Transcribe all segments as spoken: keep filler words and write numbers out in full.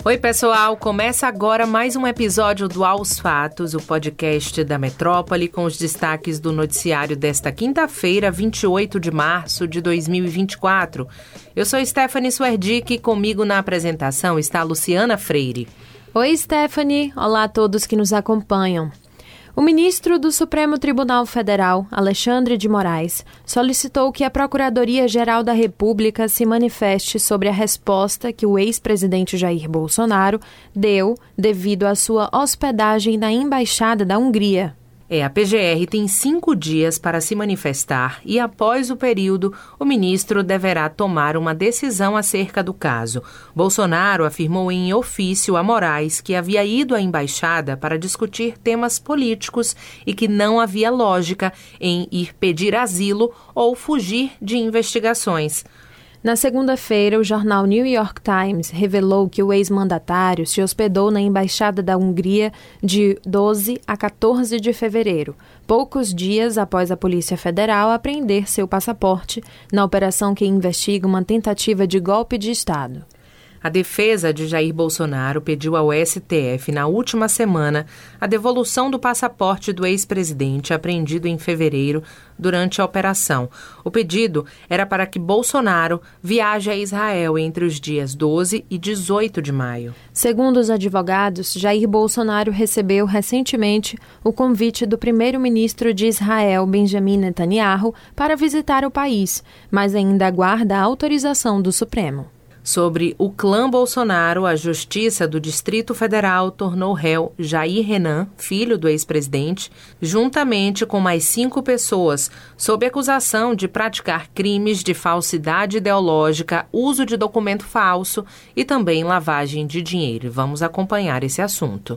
Oi, pessoal! Começa agora mais um episódio do Aos Fatos, o podcast da Metrópole, com os destaques do noticiário desta quinta-feira, vinte e oito de março de dois mil e vinte e quatro. Eu sou Stephanie Swerdick e comigo na apresentação está a Luciana Freire. Oi, Stephanie! Olá a todos que nos acompanham. O ministro do Supremo Tribunal Federal, Alexandre de Moraes, solicitou que a Procuradoria-Geral da República se manifeste sobre a resposta que o ex-presidente Jair Bolsonaro deu devido à sua hospedagem na Embaixada da Hungria. É, a P G R tem cinco dias para se manifestar e, após o período, o ministro deverá tomar uma decisão acerca do caso. Bolsonaro afirmou em ofício a Moraes que havia ido à embaixada para discutir temas políticos e que não havia lógica em ir pedir asilo ou fugir de investigações. Na segunda-feira, o jornal New York Times revelou que o ex-mandatário se hospedou na Embaixada da Hungria de doze a quatorze de fevereiro, poucos dias após a Polícia Federal apreender seu passaporte na operação que investiga uma tentativa de golpe de Estado. A defesa de Jair Bolsonaro pediu ao S T F na última semana a devolução do passaporte do ex-presidente apreendido em fevereiro durante a operação. O pedido era para que Bolsonaro viaje a Israel entre os dias doze e dezoito de maio. Segundo os advogados, Jair Bolsonaro recebeu recentemente o convite do primeiro-ministro de Israel, Benjamin Netanyahu, para visitar o país, mas ainda aguarda a autorização do Supremo. Sobre o clã Bolsonaro, a Justiça do Distrito Federal tornou réu Jair Renan, filho do ex-presidente, juntamente com mais cinco pessoas, sob acusação de praticar crimes de falsidade ideológica, uso de documento falso e também lavagem de dinheiro. Vamos acompanhar esse assunto.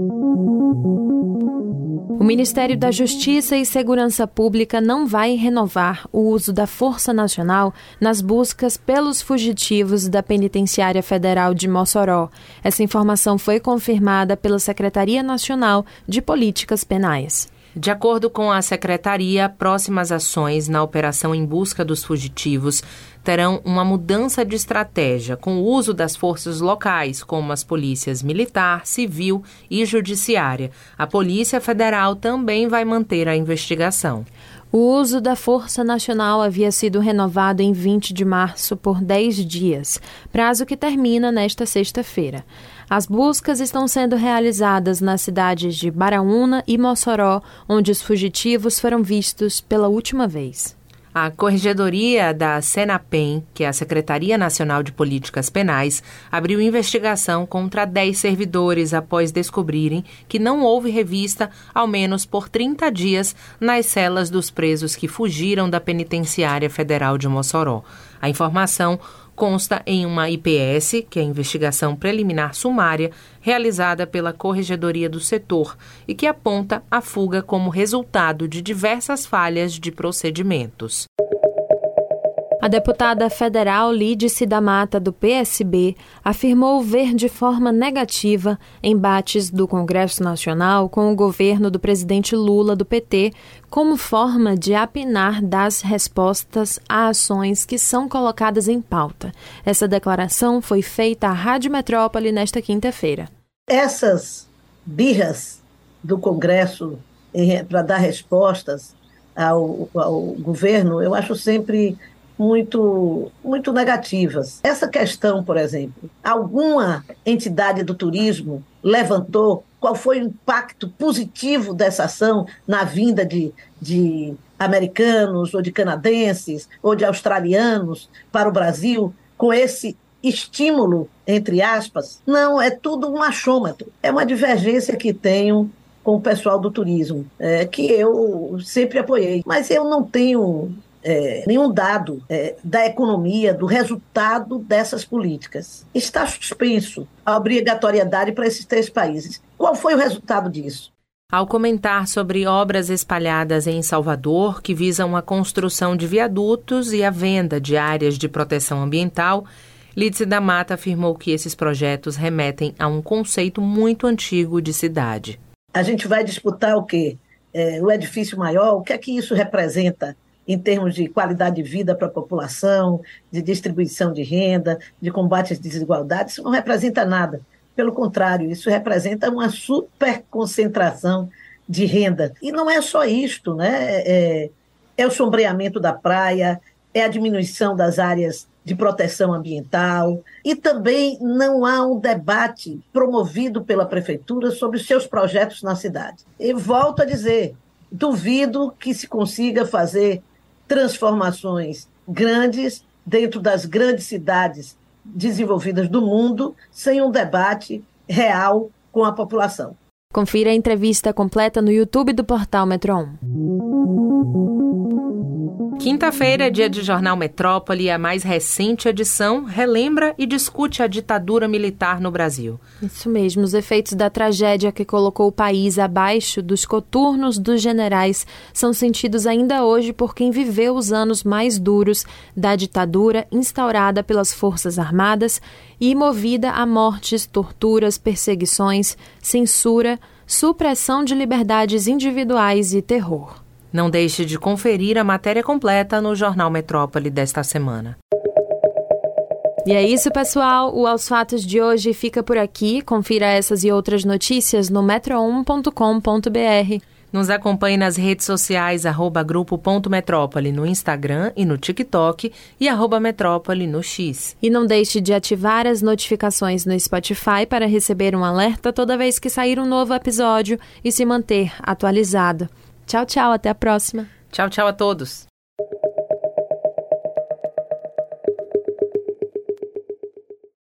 O Ministério da Justiça e Segurança Pública não vai renovar o uso da Força Nacional nas buscas pelos fugitivos da Penitenciária Federal de Mossoró. Essa informação foi confirmada pela Secretaria Nacional de Políticas Penais. De acordo com a Secretaria, próximas ações na operação em busca dos fugitivos terão uma mudança de estratégia, com o uso das forças locais, como as polícias militar, civil e judiciária. A Polícia Federal também vai manter a investigação. O uso da Força Nacional havia sido renovado em vinte de março por dez dias, prazo que termina nesta sexta-feira. As buscas estão sendo realizadas nas cidades de Baraúna e Mossoró, onde os fugitivos foram vistos pela última vez. A Corregedoria da Senapem, que é a Secretaria Nacional de Políticas Penais, abriu investigação contra dez servidores após descobrirem que não houve revista, ao menos por trinta dias, nas celas dos presos que fugiram da Penitenciária Federal de Mossoró. A informação consta em uma I P S, que é a Investigação Preliminar Sumária, realizada pela Corregedoria do Setor e que aponta a fuga como resultado de diversas falhas de procedimentos. A deputada federal Lídice da Mata, do P S B, afirmou ver de forma negativa embates do Congresso Nacional com o governo do presidente Lula, do P T, como forma de apinar das respostas a ações que são colocadas em pauta. Essa declaração foi feita à Rádio Metrópole nesta quinta-feira. Essas birras do Congresso para dar respostas ao, ao governo, eu acho sempre muito, muito negativas. Essa questão, por exemplo, alguma entidade do turismo levantou qual foi o impacto positivo dessa ação na vinda de, de americanos ou de canadenses ou de australianos para o Brasil com esse estímulo, entre aspas? Não, é tudo um achômetro. É uma divergência que tenho com o pessoal do turismo, é, que eu sempre apoiei. Mas eu não tenho é, nenhum dado é, da economia, do resultado dessas políticas. Está suspenso a obrigatoriedade para esses três países. Qual foi o resultado disso? Ao comentar sobre obras espalhadas em Salvador que visam a construção de viadutos e a venda de áreas de proteção ambiental, Lídice da Mata afirmou que esses projetos remetem a um conceito muito antigo de cidade. A gente vai disputar o quê? É, o edifício maior, o que é que isso representa em termos de qualidade de vida para a população, de distribuição de renda, de combate às desigualdades? Isso não representa nada. Pelo contrário, isso representa uma superconcentração de renda. E não é só isto, né? É, é o sombreamento da praia, é a diminuição das áreas de proteção ambiental, e também não há um debate promovido pela prefeitura sobre os seus projetos na cidade. E volto a dizer, duvido que se consiga fazer transformações grandes dentro das grandes cidades desenvolvidas do mundo sem um debate real com a população. Confira a entrevista completa no YouTube do portal Metro um. Quinta-feira é dia de Jornal Metrópole e a mais recente edição relembra e discute a ditadura militar no Brasil. Isso mesmo, os efeitos da tragédia que colocou o país abaixo dos coturnos dos generais são sentidos ainda hoje por quem viveu os anos mais duros da ditadura instaurada pelas Forças Armadas e movida a mortes, torturas, perseguições, censura, supressão de liberdades individuais e terror. Não deixe de conferir a matéria completa no Jornal Metrópole desta semana. E é isso, pessoal. O Aos Fatos de hoje fica por aqui. Confira essas e outras notícias no metro um ponto com ponto b r. Nos acompanhe nas redes sociais, arroba grupo.metrópole no Instagram e no TikTok e arroba metrópole no X. E não deixe de ativar as notificações no Spotify para receber um alerta toda vez que sair um novo episódio e se manter atualizado. Tchau, tchau. Até a próxima. Tchau, tchau a todos.